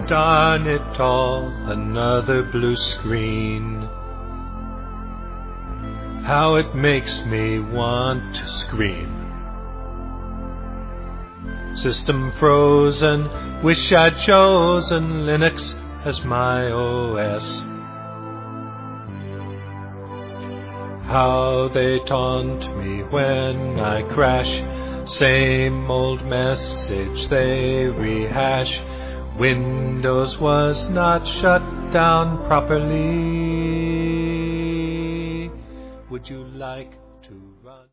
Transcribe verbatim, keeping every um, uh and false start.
Darn it all, another blue screen. How it makes me want to scream. System frozen, wish I'd chosen Linux as my O S. How they taunt me when I crash, same old message they rehash. Windows was not shut down properly. Would you like